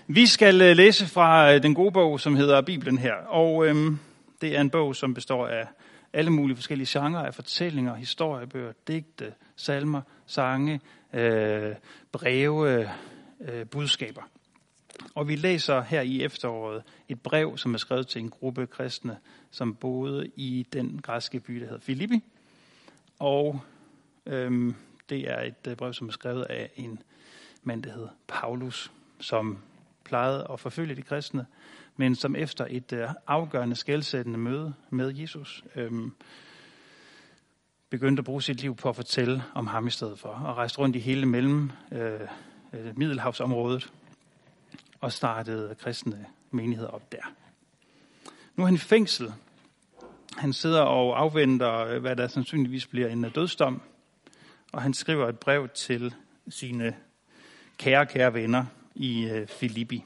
Vi skal læse fra den gode bog, som hedder Bibelen her. Og det er en bog, som består af alle mulige forskellige genrer af fortællinger, historiebøger, digte, salmer, sange, breve, budskaber. Og vi læser her i efteråret et brev, som er skrevet til en gruppe kristne, som boede i den græske by, der hedder Filippi. Og det er et brev, som er skrevet af en mand, der hedder Paulus, som plejede at forfølge de kristne, men som efter et afgørende skelsættende møde med Jesus begyndte at bruge sit liv på at fortælle om ham i stedet for, og rejste rundt i hele Middelhavsområdet og startede kristne menigheder op der. Nu er han i fængsel. Han sidder og afventer, hvad der sandsynligvis bliver en dødsdom, og han skriver et brev til sine kære venner i Filippi.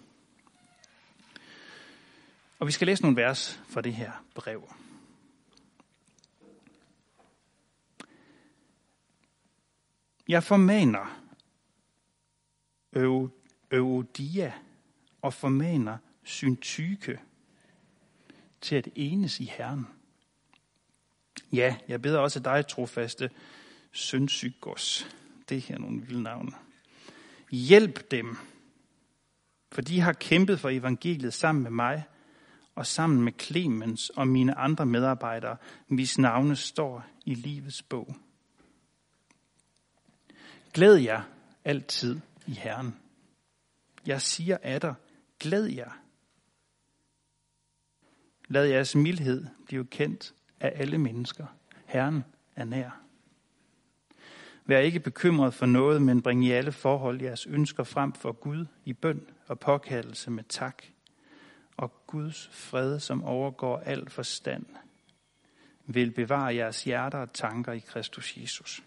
Og vi skal læse nogle vers fra det her brev. Jeg formaner Euodia og formaner Syntyke til at enes i Herren. Ja, jeg beder også dig, trofaste Syntychos. Det er her nogle vilde navne. Hjælp dem, for de har kæmpet for evangeliet sammen med mig og sammen med Clemens og mine andre medarbejdere, hvis navne står i livets bog. Glæd jer altid i Herren. Jeg siger atter, glæd jer. Lad jeres mildhed blive kendt af alle mennesker. Herren er nær. Vær ikke bekymret for noget, men bring i alle forhold jeres ønsker frem for Gud i bøn og påkaldelse med tak. Og Guds fred, som overgår al forstand, vil bevare jeres hjerter og tanker i Kristus Jesus.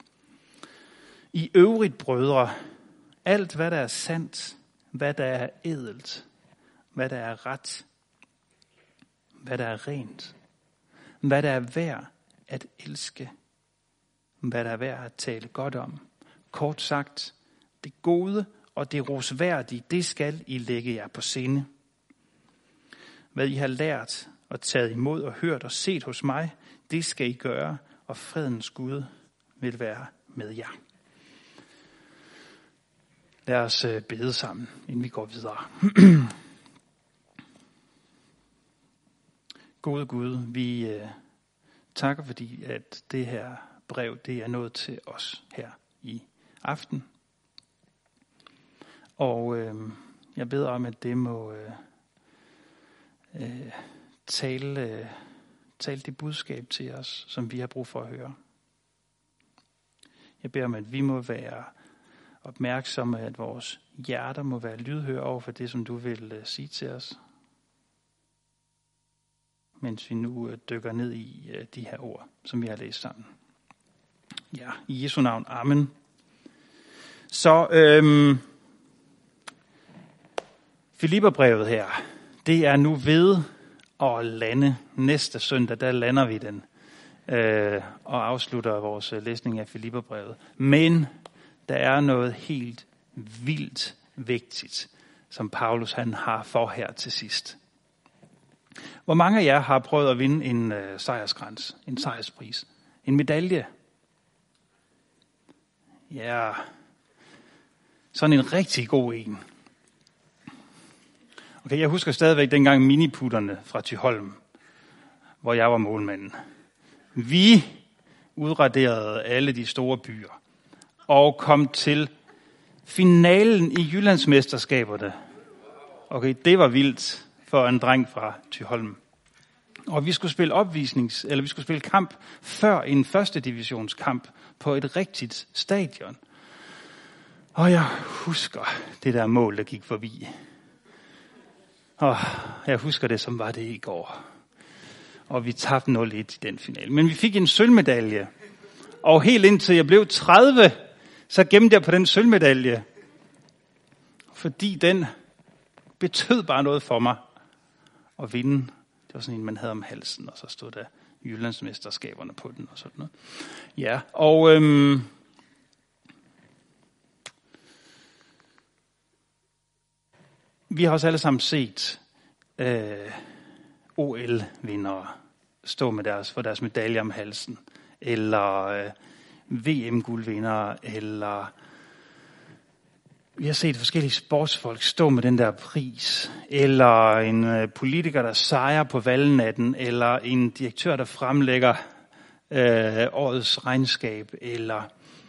I øvrigt, brødre, alt hvad der er sandt, hvad der er ædelt, hvad der er ret, hvad der er rent, hvad der er værd at elske, hvad der er værd at tale godt om. Kort sagt, det gode og det rosværdige, det skal I lægge jer på sinde. Hvad I har lært og taget imod og hørt og set hos mig, det skal I gøre, og fredens Gud vil være med jer. Lad os bede sammen, inden vi går videre. Gode Gud, vi takker fordi, at det her brev, det er nået til os her i aften. Og jeg beder om, at det må tale det budskab til os, som vi har brug for at høre. Jeg beder om, at vi må være opmærksomme, at vores hjerter må være lydhøre over for det, som du vil sige til os, mens vi nu dykker ned i de her ord, som vi har læst sammen. Ja, i Jesu navn. Amen. Så Filipperbrevet her, det er nu ved at lande. Næste søndag, der lander vi den og afslutter vores læsning af Filipperbrevet. Men der er noget helt vildt vigtigt, som Paulus han har for her til sidst. Hvor mange af jer har prøvet at vinde en sejrskrans, en sejrspris, en medalje? Ja, sådan en rigtig god en. Okay, jeg husker stadigvæk dengang miniputterne fra Thyholm, hvor jeg var målmanden. Vi udraderede alle de store byer og kom til finalen i Jyllandsmesterskaberne. Okay, det var vildt for en dreng fra Thyholm. Og vi skulle spille kamp før en første divisionskamp på et rigtigt stadion. Og jeg husker det der mål, der gik forbi. Og jeg husker det, som var det i går. Og vi tabte 0-1 i den finale. Men vi fik en sølvmedalje. Og helt indtil jeg blev 30, så gemte jeg på den sølvmedalje. Fordi den betød bare noget for mig at vinde. Det var sådan en, man havde om halsen, og så stod der Jyllandsmesterskaberne på den og sådan noget. Ja, og Vi har også alle sammen set OL-vindere stå med for deres medaljer om halsen, eller VM-guldvindere, eller vi har set forskellige sportsfolk stå med den der pris, eller en politiker, der sejrer på valgnatten, eller en direktør, der fremlægger årets regnskab, eller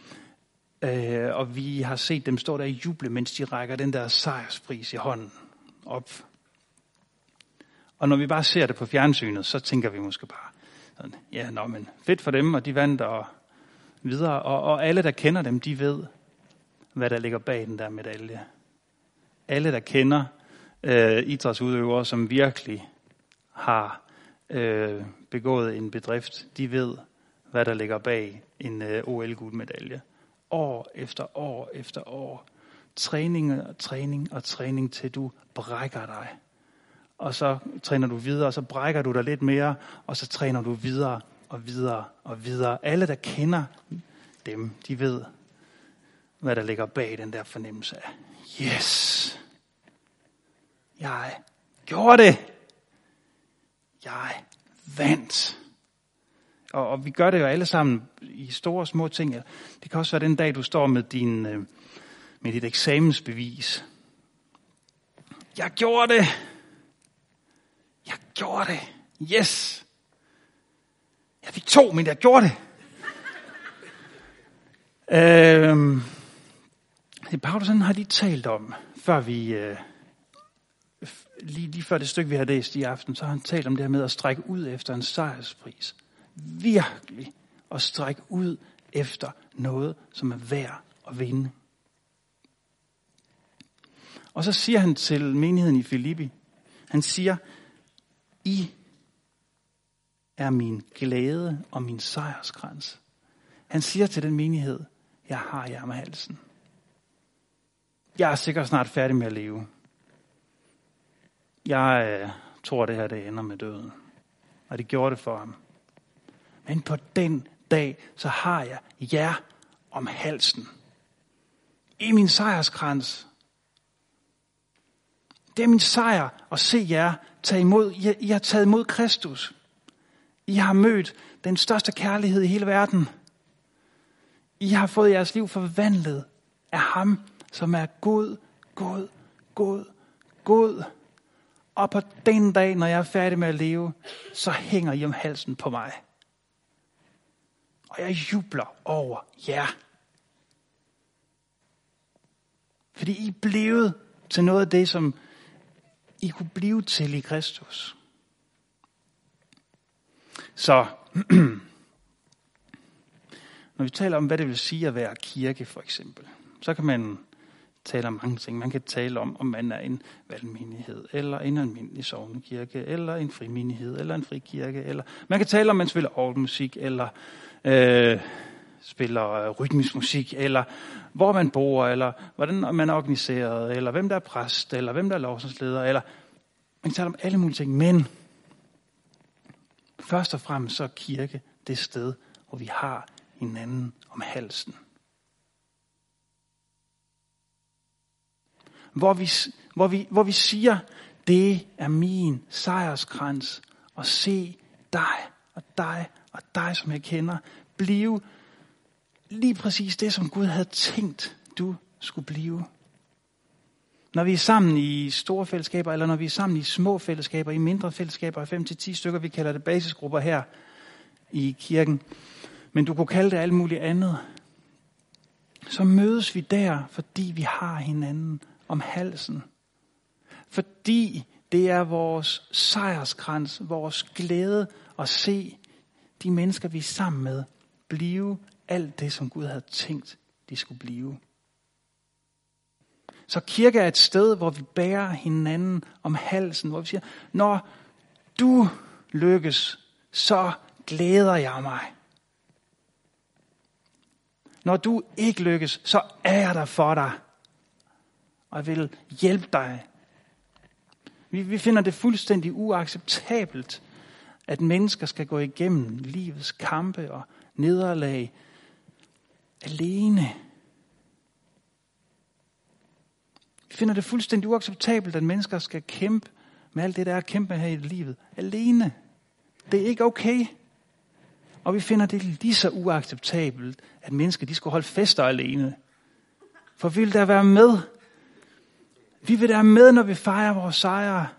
og vi har set dem stå der i juble, mens de rækker den der sejrspris i hånden op. Og når vi bare ser det på fjernsynet, så tænker vi måske bare, sådan, ja, men fedt for dem, og de vandt og videre. Og alle, der kender dem, de ved, hvad der ligger bag den der medalje. Alle, der kender idrætsudøvere, som virkelig har begået en bedrift, de ved, hvad der ligger bag en OL-guldmedalje. År efter år efter år. Træning og træning og træning, til du brækker dig. Og så træner du videre, og så brækker du dig lidt mere, og så træner du videre og videre og videre. Alle, der kender dem, de ved, hvad der ligger bag den der fornemmelse af, yes, jeg gjorde det. Jeg vandt. Og vi gør det jo alle sammen i store og små ting. Det kan også være den dag, du står med dit eksamensbevis. Jeg gjorde det. Jeg gjorde det. Yes. Jeg fik 2, men jeg gjorde det. Paulus har lige talt om, før vi lige før det stykke, vi har læst i aften, så har han talt om det her med at strække ud efter en sejrspris. Virkelig at strække ud efter noget, som er værd at vinde. Og så siger han til menigheden i Filippi, han siger, I er min glæde og min sejrskrans. Han siger til den menighed, jeg har jer med halsen. Jeg er sikkert snart færdig med at leve. Jeg tror, det her det ender med døden. Og det gjorde det for ham. Men på den dag, så har jeg jer om halsen. I min sejrskrans. Det er min sejr at se jer tage imod. I har taget imod Kristus. I har mødt den største kærlighed i hele verden. I har fået jeres liv forvandlet af ham, som er god, god, god, god. Og på den dag, når jeg er færdig med at leve, så hænger I om halsen på mig. Og jeg jubler over jer. Fordi I er blevet til noget af det, som I kunne blive til i Kristus. Så når vi taler om, hvad det vil sige at være kirke, for eksempel, så kan man tale om mange ting. Man kan tale om man er en valgmenighed, eller en almindelig sognekirke, eller en frimenighed, eller en frikirke. Eller man kan tale om, man spiller orgelmusik, eller spiller rytmisk musik, eller hvor man bor, eller hvordan man er organiseret, eller hvem der er præst, eller hvem der er lovsangsleder, eller man kan tale om alle mulige ting. Men først og fremmest så er kirke det sted, hvor vi har hinanden om halsen. Hvor vi siger, det er min sejrskrans, og se dig og dig og dig, som jeg kender, blive lige præcis det, som Gud havde tænkt, du skulle blive. Når vi er sammen i store fællesskaber, eller når vi er sammen i små fællesskaber, i mindre fællesskaber, 5-10 stykker, vi kalder det basisgrupper her i kirken, men du kunne kalde det alt muligt andet, så mødes vi der, fordi vi har hinanden om halsen. Fordi det er vores sejrskrans, vores glæde at se de mennesker, vi er sammen med, blive alt det, som Gud havde tænkt, de skulle blive. Så kirke er et sted, hvor vi bærer hinanden om halsen, hvor vi siger, når du lykkes, så glæder jeg mig. Når du ikke lykkes, så er jeg der for dig, og jeg vil hjælpe dig. Vi finder det fuldstændig uacceptabelt, at mennesker skal gå igennem livets kampe og nederlag alene. Vi finder det fuldstændig uacceptabelt, at mennesker skal kæmpe med alt det, der er at kæmpe med her i livet. Alene. Det er ikke okay. Og vi finder det lige så uacceptabelt, at mennesker de skal holde fester alene. For vi vil da være med. Vi vil da være med, når vi fejrer vores sejre.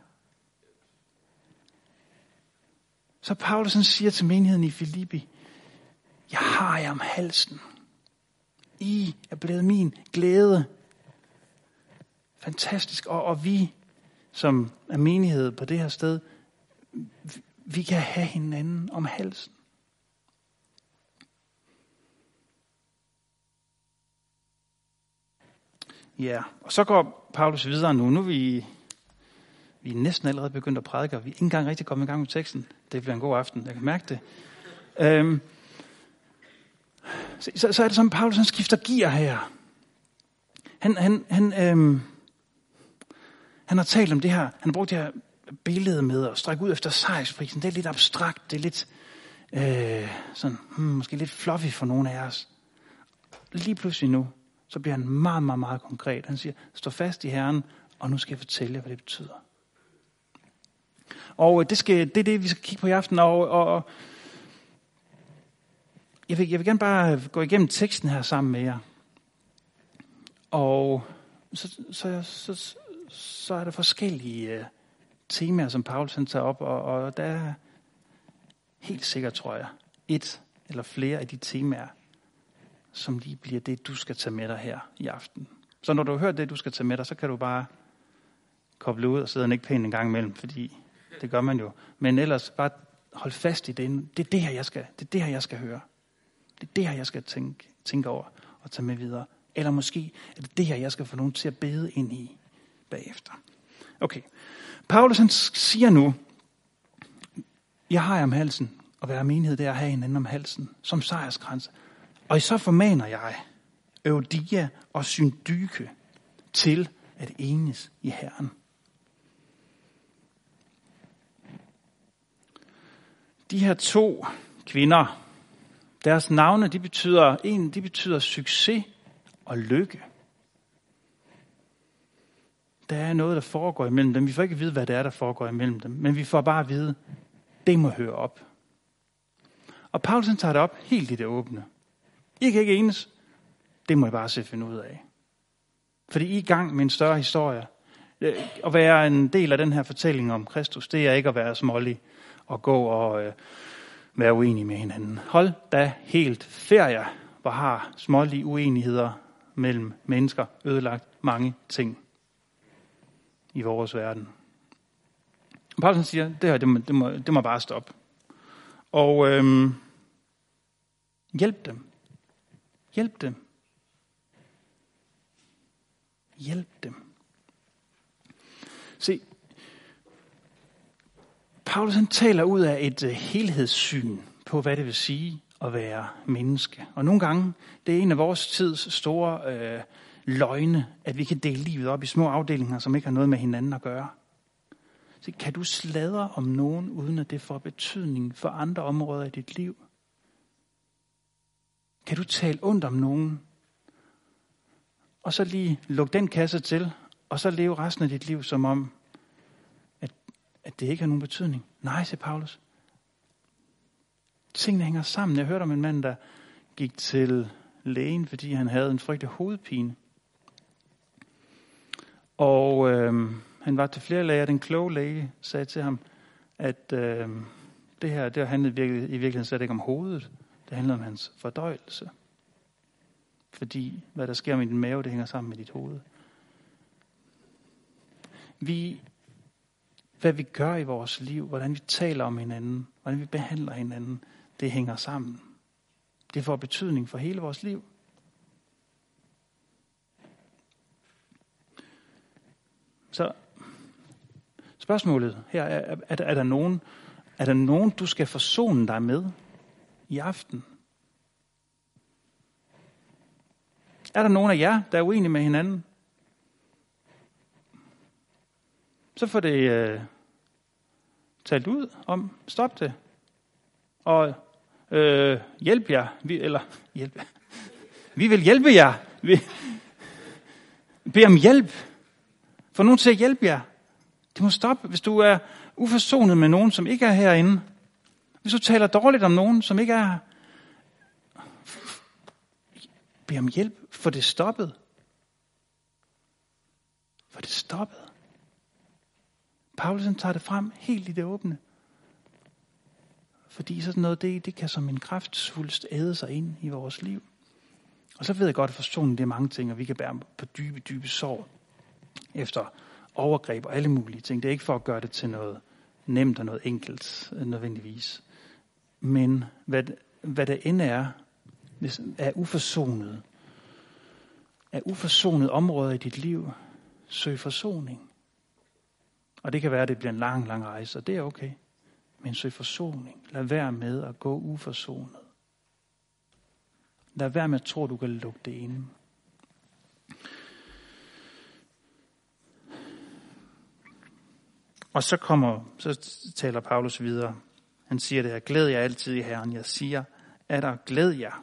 Så Paulus han siger til menigheden i Filippi, jeg har jer om halsen. I er blevet min glæde. Fantastisk. Og vi, som er menighed på det her sted, vi kan have hinanden om halsen. Ja, og så går Paulus videre nu. Nu er vi næsten allerede begyndt at prædike, og vi er ikke engang rigtig kommet i gang med teksten. Det bliver en god aften, jeg kan mærke det. Så er det som, Paulus han skifter gear her. Han har talt om det her, han har brugt det her billede med at strække ud efter sejrsprisen. Det er lidt abstrakt, det er lidt måske lidt fluffy for nogle af os. Lige pludselig nu, så bliver han meget, meget, meget konkret. Han siger, stå fast i Herren, og nu skal jeg fortælle jer, hvad det betyder. Og det er det, vi skal kigge på i aften. Og jeg vil gerne bare gå igennem teksten her sammen med jer. Og så er der forskellige temaer, som Paulus han tager op. Og der er helt sikkert, tror jeg, et eller flere af de temaer, som lige bliver det, du skal tage med dig her i aften. Så når du har hørt det, du skal tage med dig, så kan du bare koble ud og sidde og nikke pænt en gang imellem, fordi det gør man jo. Men ellers bare hold fast i det. Det er det her, jeg skal høre. Det er det her, jeg skal tænke over og tage med videre. Eller måske er det det her, jeg skal få nogen til at bede ind i bagefter. Okay. Paulus han siger nu, jeg har jer om halsen, og være menighed, det er at have hinanden om halsen, som sejrskrans. Og så formaner jeg Euodia og Syntyke til at enes i Herren. De her to kvinder, deres navne, de betyder succes og lykke. Der er noget, der foregår imellem dem. Vi får ikke vide, hvad det er, der foregår imellem dem. Men vi får bare at vide, det må høre op. Og Paulus tager det op helt i det åbne. I kan ikke enes. Det må I bare se finde ud af. Fordi I er i gang med en større historie. At være en del af den her fortælling om Kristus, det er ikke at være smålig og gå og være uenig med hinanden. Hold da helt ferie, hvor har smålige uenigheder mellem mennesker ødelagt mange ting i vores verden. Og Paulus siger, det her, det må bare stoppe. Og hjælp dem. Hjælp dem. Hjælp dem. Se, Paulus han taler ud af et helhedssyn på, hvad det vil sige at være menneske. Og nogle gange, det er en af vores tids store løgne, at vi kan dele livet op i små afdelinger, som ikke har noget med hinanden at gøre. Så kan du sladre om nogen, uden at det får betydning for andre områder i dit liv? Kan du tale ondt om nogen, og så lige lukke den kasse til, og så leve resten af dit liv som om, at det ikke har nogen betydning? Nej, siger Paulus. Tingene hænger sammen. Jeg hørte om en mand, der gik til lægen, fordi han havde en frygtelig hovedpine. Og han var til flere læger. Den kloge læge sagde til ham, at det her handlede i virkeligheden slet ikke om hovedet. Det handler om hans fordøjelse. Fordi hvad der sker med din mave, det hænger sammen med dit hoved. Hvad vi gør i vores liv, hvordan vi taler om hinanden, hvordan vi behandler hinanden, det hænger sammen. Det får betydning for hele vores liv. Så spørgsmålet her er der nogen, du skal forsone dig med i aften? Er der nogen af jer, der er uenige med hinanden? Så får det talt ud om, stop det, og hjælp jer, vi vil hjælpe jer, bed om hjælp, Få nogen til at hjælpe jer. Det må stoppe, hvis du er uforsonet med nogen, som ikke er herinde. Hvis du taler dårligt om nogen, som ikke er her. Bed om hjælp. Få det stoppet. Få det stoppet. Paulus tager det frem helt i det åbne. Fordi sådan noget, det kan som en kræftsvulst æde sig ind i vores liv. Og så ved jeg godt, at forsoning det er mange ting, og vi kan bære på dybe, dybe sorg efter overgreb og alle mulige ting. Det er ikke for at gøre det til noget nemt og noget enkelt nødvendigvis. Men hvad det end er uforsonet områder i dit liv, søg forsoning. Og det kan være, at det bliver en lang, lang rejse, og det er okay. Men søg forsoning. Lad være med at gå uforsonet. Lad være med at tro, at du kan lukke det inde. Og så taler Paulus videre. Han siger det her, glæd jer altid i Herren. Jeg siger, at der glæd jer.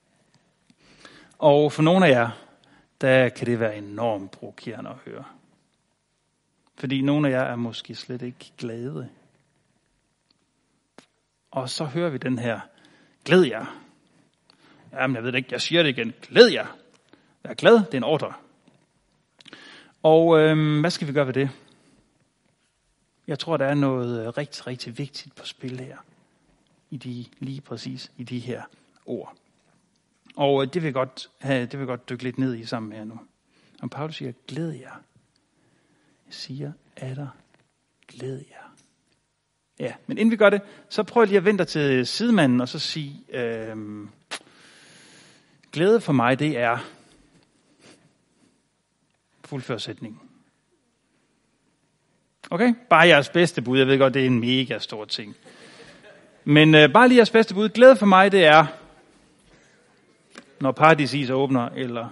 Og for nogle af jer, der kan det være enormt provokerende at høre. Fordi nogle af jer er måske slet ikke glade. Og så hører vi den her, glæd jer. Jamen jeg ved det ikke, jeg siger det igen, glæd jer. Vær glad, det er en ordre. Og hvad skal vi gøre ved det? Jeg tror, der er noget rigtig, rigtig vigtigt på spil her. Lige præcis i de her ord. Og det vil godt dykke lidt ned i sammen med jer nu. Og Paulus siger, glæd jer. Jeg siger, atter, glæd jer. Ja, men inden vi gør det, så prøv lige at vente til sidemanden og så sige, glæde for mig, det er fuldførsætningen. Okay? Bare jeres bedste bud. Jeg ved godt, det er en mega stor ting. Men bare lige jeres bedste bud. Glæde for mig, det er, når Paradisis åbner, eller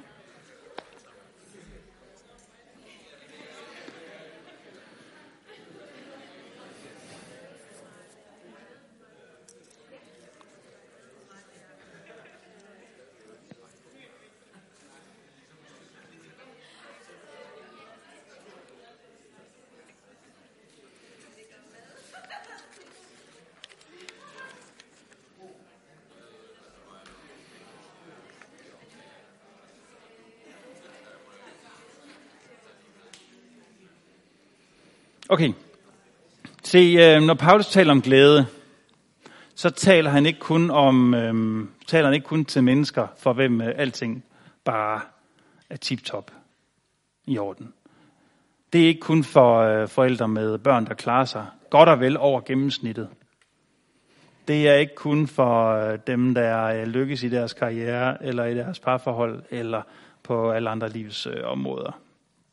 okay. Se, når Paulus taler om glæde, så taler han ikke kun til mennesker, for hvem alting bare er tip-top i orden. Det er ikke kun for forældre med børn, der klarer sig godt og vel over gennemsnittet. Det er ikke kun for dem, der lykkes i deres karriere, eller i deres parforhold, eller på alle andre livs områder.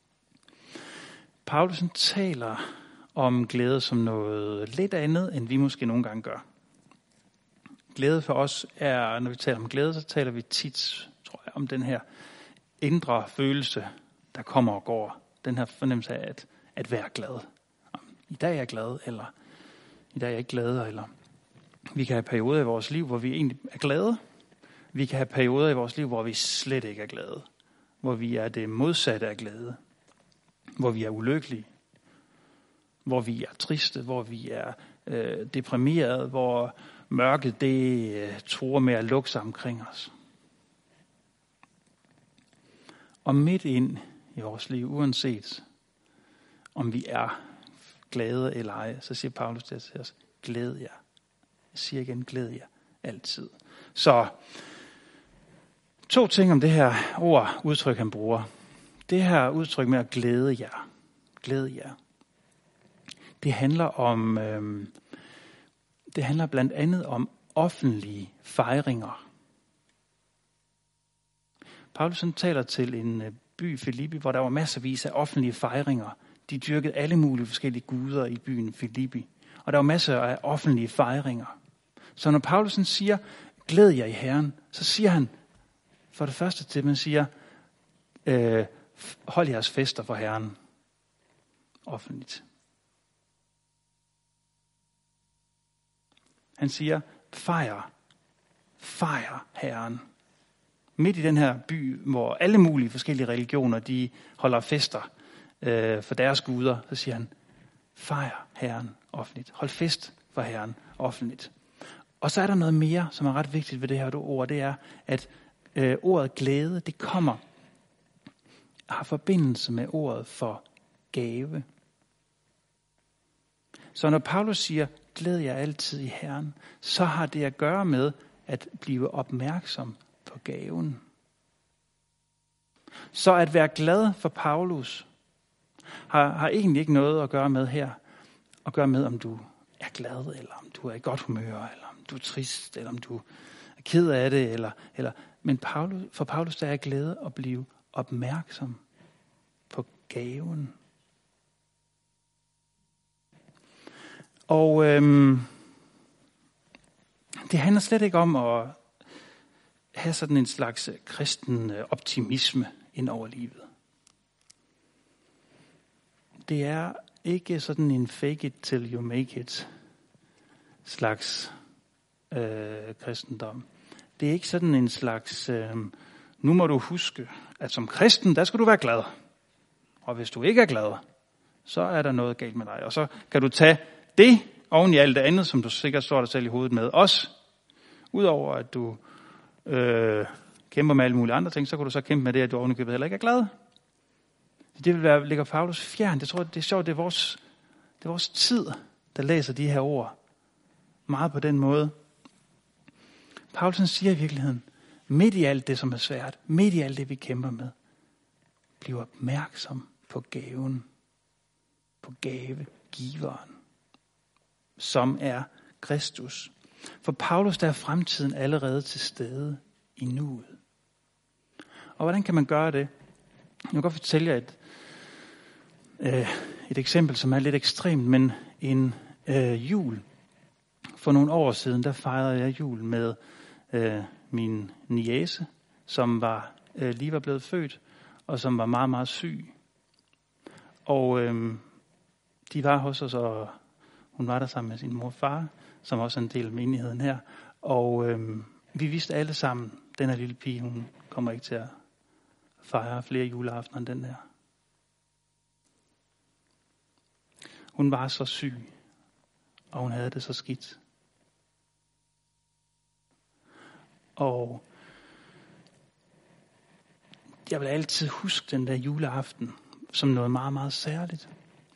Paulus taler om glæde som noget lidt andet, end vi måske nogle gange gør. Glæde for os er, når vi taler om glæde, så taler vi tit, tror jeg, om den her indre følelse, der kommer og går. Den her fornemmelse af at være glad. I dag er jeg glad, eller i dag er jeg ikke glad, eller vi kan have perioder i vores liv, hvor vi egentlig er glade. Vi kan have perioder i vores liv, hvor vi slet ikke er glade. Hvor vi er det modsatte af glade. Hvor vi er ulykkelige. Hvor vi er triste, hvor vi er deprimerede, hvor mørket det truer med at lukke sig omkring os. Og midt ind i vores liv, uanset om vi er glade eller ej, så siger Paulus til os, glæd jer. Jeg siger igen, glæd jer altid. Så 2 ting om det her udtryk, han bruger. Det her udtryk med at glæde jer. Glæd jer. Det handler blandt andet om offentlige fejringer. Paulus taler til en by, Filippi, hvor der var masservis af offentlige fejringer. De dyrkede alle mulige forskellige guder i byen Filippi. Og der var masser af offentlige fejringer. Så når Paulus siger, glæd jer i Herren, så siger han for det første til dem, siger, hold jeres fester for Herren offentligt. Han siger, fejr Herren. Midt i den her by, hvor alle mulige forskellige religioner, de holder fester, for deres guder, så siger han, fejr Herren offentligt. Hold fest for Herren offentligt. Og så er der noget mere, som er ret vigtigt ved det her ord, det er, at ordet glæde, det har forbindelse med ordet for gave. Så når Paulus siger, glæd jer altid i Herren, så har det at gøre med at blive opmærksom på gaven. Så at være glad for Paulus har egentlig ikke noget at gøre med her. At gøre med, om du er glad, eller om du er i godt humør, eller om du er trist, eller om du er ked af det. Men for Paulus der er glæde at blive opmærksom på gaven. Og det handler slet ikke om at have sådan en slags kristen optimisme ind over livet. Det er ikke sådan en fake it till you make it slags kristendom. Det er ikke sådan en slags, nu må du huske, at som kristen, der skal du være glad. Og hvis du ikke er glad, så er der noget galt med dig. Og så kan du tage det oven i alt det andet, som du sikkert står dig selv i hovedet med. Også udover at du kæmper med alle mulige andre ting, så kan du så kæmpe med det, at du ovenikøbet heller ikke er glad. Det vil ligger Paulus fjern. Jeg tror, det er sjovt, det er vores tid, der læser de her ord. Meget på den måde. Paulus siger i virkeligheden, midt i alt det, som er svært, midt i alt det, vi kæmper med, bliv opmærksom på gaven, på gavegiveren, som er Kristus. For Paulus, der er fremtiden allerede til stede i nuet. Og hvordan kan man gøre det? Jeg kan godt fortælle jer et eksempel, som er lidt ekstremt, men en jul. For nogle år siden, der fejrede jeg jul med min niece, som lige var blevet født, og som var meget, meget syg. Og de var hos os, og hun var der sammen med sin mor og far, som også er en del af menigheden her. Og vi vidste alle sammen, den her lille pige, hun kommer ikke til at fejre flere juleaftener end den der. Hun var så syg, og hun havde det så skidt. Og jeg vil altid huske den der juleaften som noget meget, meget særligt.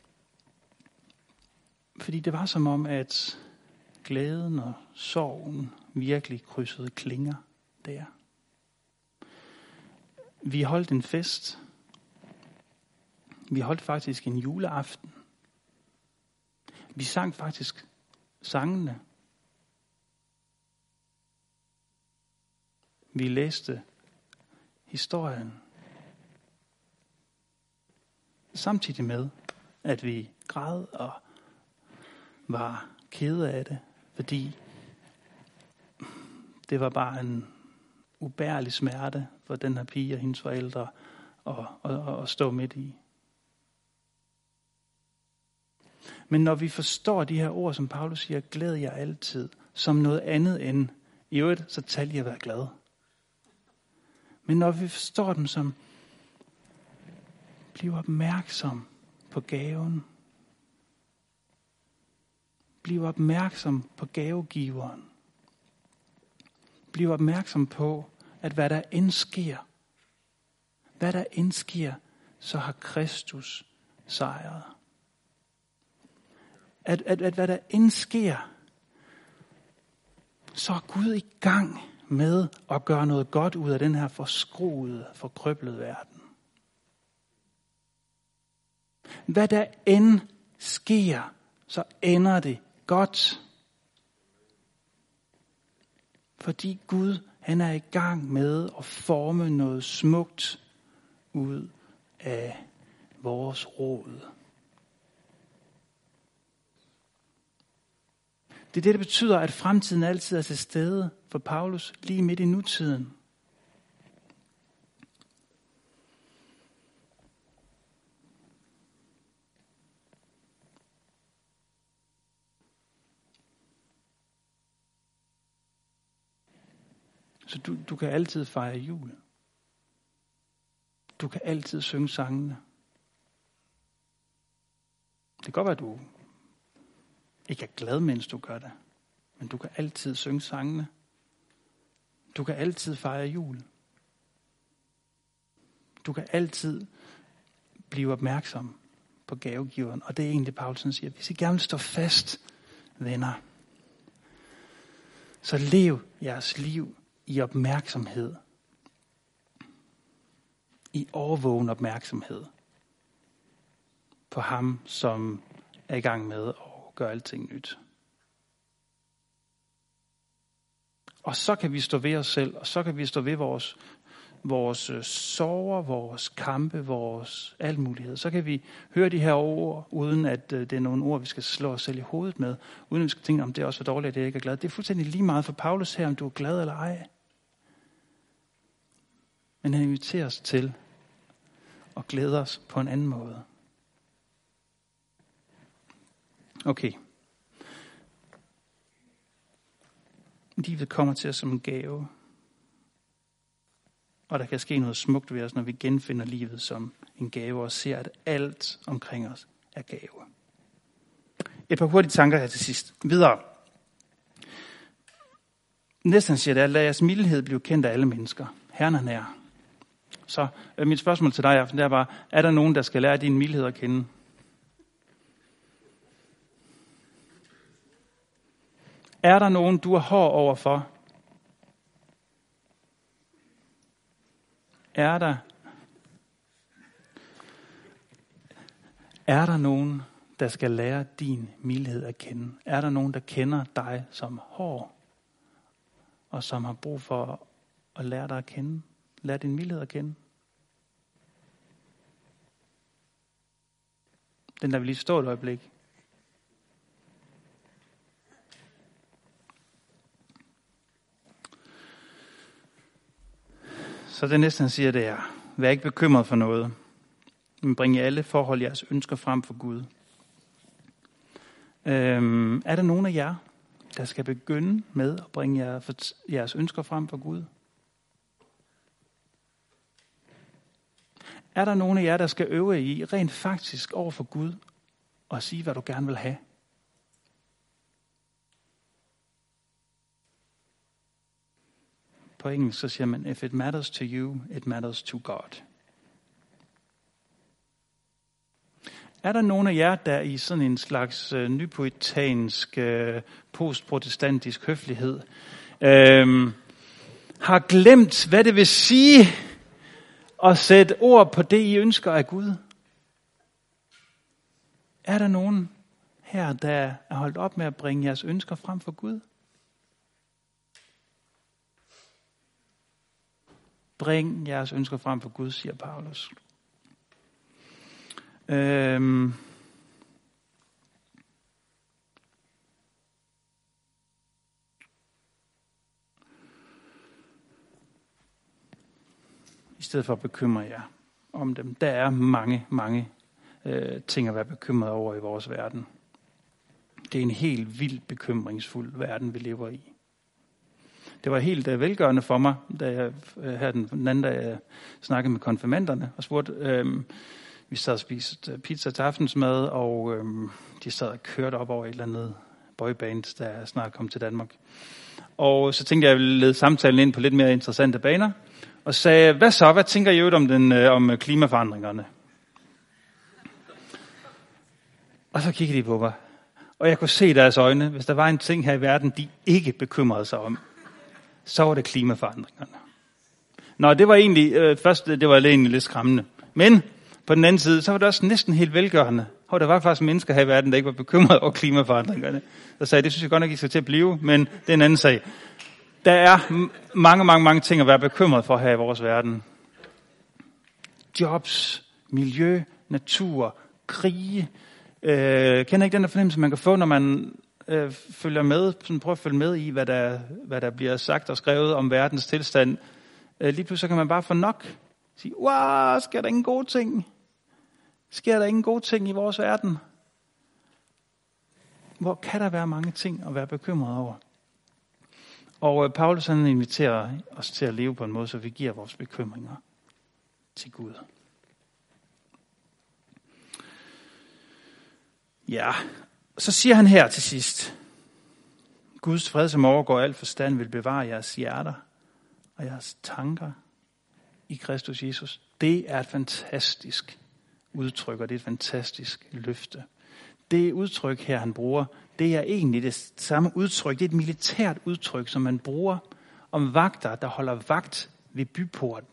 Fordi det var som om, at glæden og sorgen virkelig krydsede klinger der. Vi holdt en fest. Vi holdt faktisk en juleaften. Vi sang faktisk sangene. Vi læste historien. Samtidig med, at vi græd og var kede af det, fordi det var bare en ubærlig smerte for den her pige og hendes forældre at stå midt i. Men når vi forstår de her ord, som Paulus siger, glæd jer altid, som noget andet end, i øvrigt, så tal jeg at være glad. Men når vi forstår dem som, bliv opmærksom på gaven. Bliv opmærksom på gavegiveren. Bliv opmærksom på, at hvad der end sker, så har Kristus sejret. At hvad der end sker, så er Gud i gang med at gøre noget godt ud af den her forskruede, forkrøblede verden. Hvad der end sker, så ender det godt. Fordi Gud, han er i gang med at forme noget smukt ud af vores rod. Det er det, der betyder, at fremtiden altid er til stede for Paulus lige midt i nutiden. Så du kan altid fejre jul. Du kan altid synge sangene. Det kan godt være, at du ikke er glad, mens du gør det. Men du kan altid synge sangene. Du kan altid fejre jul. Du kan altid blive opmærksom på gavegiveren. Og det er egentlig, Paulus siger, hvis I gerne vil stå fast, venner, så lev jeres liv i opmærksomhed. I overvågen opmærksomhed på ham, som er i gang med at gøre alting nyt. Og så kan vi stå ved os selv, og så kan vi stå ved vores sorger, vores kampe, vores alt mulighed. Så kan vi høre de her ord, uden at det er nogle ord, vi skal slå os selv i hovedet med, uden at vi skal tænke, om det er også for dårligt, at jeg ikke er glad. Det er fuldstændig lige meget for Paulus her, om du er glad eller ej. Men han inviterer os til at glæde os på en anden måde. Okay. Livet kommer til os som en gave. Og der kan ske noget smukt ved os, når vi genfinder livet som en gave og ser, at alt omkring os er gave. Et par hurtige tanker her til sidst. Videre. Næsten siger det, at lad jeres mildhed blive kendt af alle mennesker. Herren er nær. Så mit spørgsmål til dig i aften, det er bare, er der nogen, der skal lære din mildhed at kende? Er der nogen, du er hård overfor? Er der nogen, der skal lære din mildhed at kende? Er der nogen, der kender dig som hård, og som har brug for at lære dig at kende? Lære din mildhed at kende? Den der vil lige stå et øjeblik. Så det næste, han siger, det er, vær ikke bekymret for noget, men bring i alle forhold jeres ønsker frem for Gud. Er der nogen af jer, der skal begynde med at bringe jeres ønsker frem for Gud? Er der nogen af jer, der skal øve i rent faktisk over for Gud og sige, hvad du gerne vil have? På engelsk så siger man, if it matters to you, it matters to God. Er der nogen af jer, der i sådan en slags nypoetansk, postprotestantisk høflighed har glemt, hvad det vil sige at sætte ord på det, I ønsker af Gud? Er der nogen her, der er holdt op med at bringe jeres ønsker frem for Gud? Bring jeres ønsker frem for Gud, siger Paulus. I stedet for at bekymre jer om dem. Der er mange ting at være bekymret over i vores verden. Det er en helt vildt bekymringsfuld verden, vi lever i. Det var helt velgørende for mig, da jeg her den anden dag jeg snakkede med konfirmanderne og spurgte, vi sad og spiste pizza til aftensmad, og de sad og kørte op over et eller andet boyband, der snart kom til Danmark. Og så tænkte jeg, at jeg ville lede samtalen ind på lidt mere interessante baner, og sagde, hvad tænker I om klimaforandringerne? Og så kiggede de på mig, og jeg kunne se i deres øjne, hvis der var en ting her i verden, de ikke bekymrede sig om, så var det klimaforandringerne. Nå, det var egentlig, først det var egentlig lidt skræmmende. Men på den anden side, så var det også næsten helt velgørende. Og der var faktisk mennesker her i verden, der ikke var bekymrede over klimaforandringerne. Der sagde, det synes jeg godt nok ikke skal til at blive, men det er en anden sag. Der er mange ting at være bekymret for her i vores verden. Jobs, miljø, natur, krige. Kender ikke den der fornemmelse, man kan få, når man følger med, sådan prøver at følge med i, hvad der bliver sagt og skrevet om verdens tilstand. Lige pludselig kan man bare få nok. Sige, wow, sker der ingen gode ting? Sker der ingen gode ting i vores verden? Hvor kan der være mange ting at være bekymret over? Og Paulus han inviterer os til at leve på en måde, så vi giver vores bekymringer til Gud. Ja, så siger han her til sidst. Guds fred, som overgår al forstand, vil bevare jeres hjerter og jeres tanker i Kristus Jesus. Det er et fantastisk udtryk, og det er et fantastisk løfte. Det udtryk her, han bruger, det er egentlig det samme udtryk. Det er et militært udtryk, som man bruger om vagter, der holder vagt ved byporten.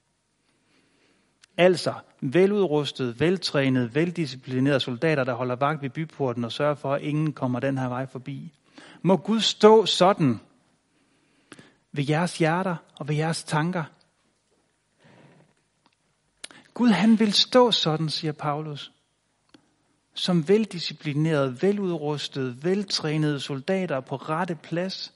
Altså veludrustede, veltrænede, veldisciplinerede soldater, der holder vagt ved byporten og sørger for, at ingen kommer den her vej forbi. Må Gud stå sådan ved jeres hjerter og ved jeres tanker. Gud, han vil stå sådan, siger Paulus, som veldisciplinerede, veludrustede, veltrænede soldater på rette plads.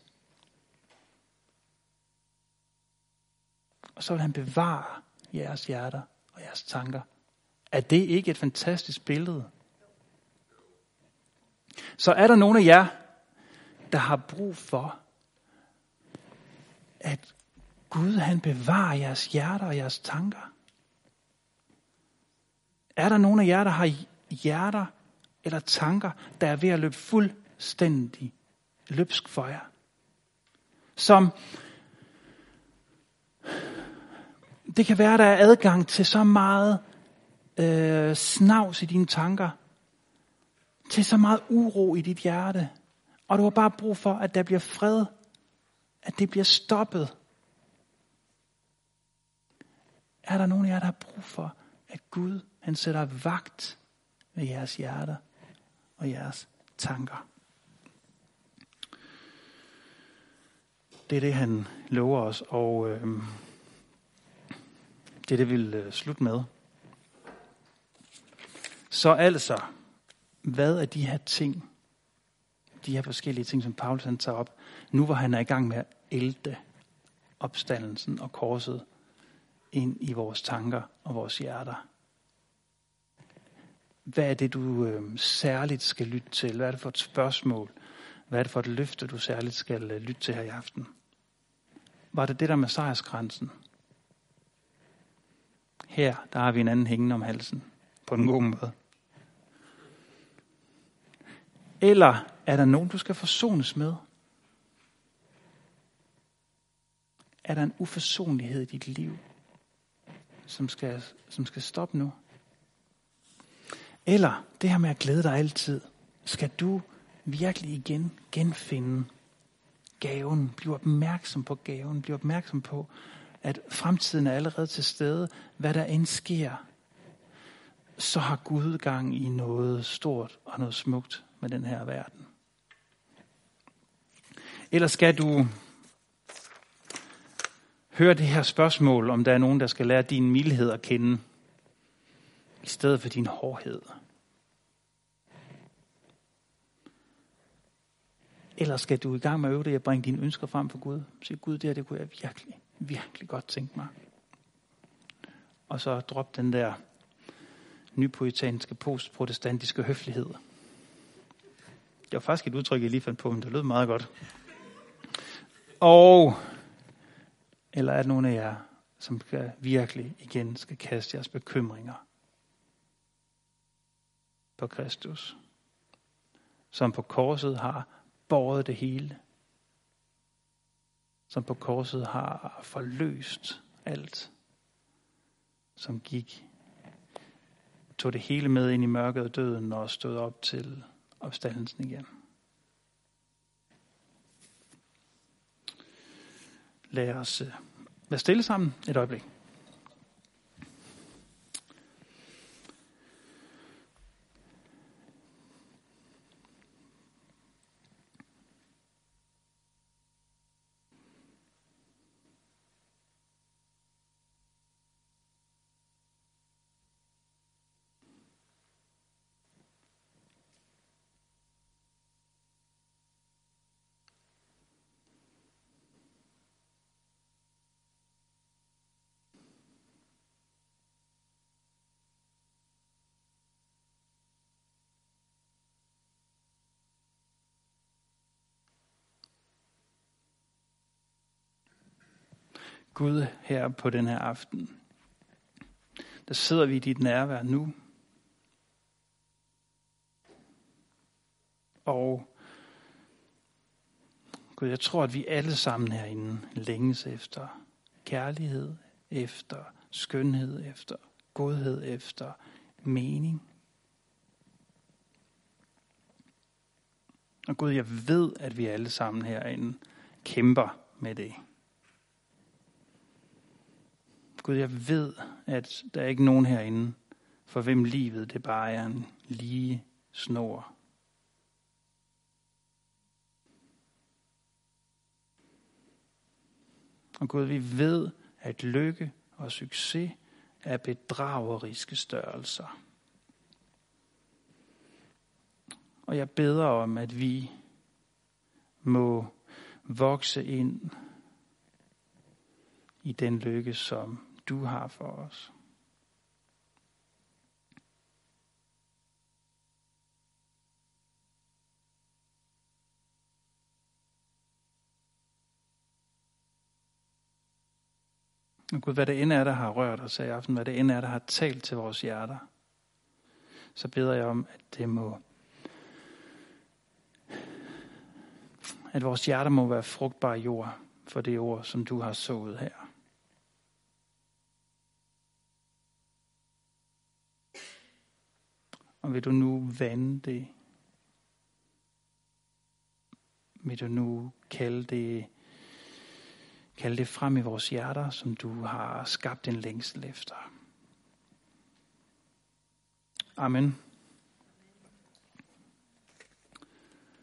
Og så vil han bevare jeres hjerter og jeres tanker. Er det ikke et fantastisk billede? Så er der nogle af jer, der har brug for, at Gud han bevarer jeres hjerter og jeres tanker? Er der nogle af jer, der har hjerter eller tanker, der er ved at løbe fuldstændig løbsk for jer? Som det kan være, der er adgang til så meget snavs i dine tanker, til så meget uro i dit hjerte, og du har bare brug for, at der bliver fred, at det bliver stoppet. Er der nogen af jer, der har brug for, at Gud han sætter vagt ved jeres hjerter og jeres tanker? Det er det, han lover os, og det er det, vi vil slutte med. Så altså, hvad er de her ting, de her forskellige ting, som Paulus han tager op, nu hvor han er i gang med at ælte opstandelsen og korset ind i vores tanker og vores hjerter? Hvad er det, du særligt skal lytte til? Hvad er det for et spørgsmål? Hvad er det for et løfte, du særligt skal lytte til her i aften? Var det det der med sejrskransen? Her, der har vi en anden hængende om halsen. På den gode måde. Eller er der nogen, du skal forsones med? Er der en uforsonlighed i dit liv, som skal stoppe nu? Eller det her med at glæde dig altid. Skal du virkelig igen genfinde gaven? Bliv opmærksom på gaven. Bliv opmærksom på, at fremtiden er allerede til stede. Hvad der end sker, så har Gud gang i noget stort og noget smukt med den her verden. Eller skal du høre det her spørgsmål, om der er nogen, der skal lære din mildhed at kende, i stedet for din hårdhed? Eller skal du i gang med at øve dig at bringe dine ønsker frem for Gud? Sige, Gud, det her, det kunne jeg virkelig, virkelig godt tænke mig. Og så drop den der nypuritanske, postprotestantiske høflighed. Det var faktisk et udtryk, jeg lige fandt på, men det lød meget godt. Eller er der nogen af jer, som virkelig igen skal kaste jeres bekymringer på Kristus, som på korset har båret det hele, som på korset har forløst alt, som tog det hele med ind i mørket og døden og stod op til opstandelsen igen. Lad os være stille sammen et øjeblik. Gud, her på den her aften, der sidder vi i dit nærvær nu. Og Gud, jeg tror, at vi alle sammen herinde længes efter kærlighed, efter skønhed, efter godhed, efter mening. Og Gud, jeg ved, at vi alle sammen herinde kæmper med det. Gud, jeg ved, at der er ikke nogen herinde, for hvem livet det bare er en lige snor. Og Gud, vi ved, at lykke og succes er bedrageriske størrelser. Og jeg beder om, at vi må vokse ind i den lykke, som du har for os. Og Gud, hvad det end er, der har rørt os i aften, hvad det end er, der har talt til vores hjerter, så beder jeg om, at vores hjerter må være frugtbar jord for det ord, som du har sået her. Og vil du nu vande det? Vil du nu kalde det frem i vores hjerter, som du har skabt en længsel efter? Amen.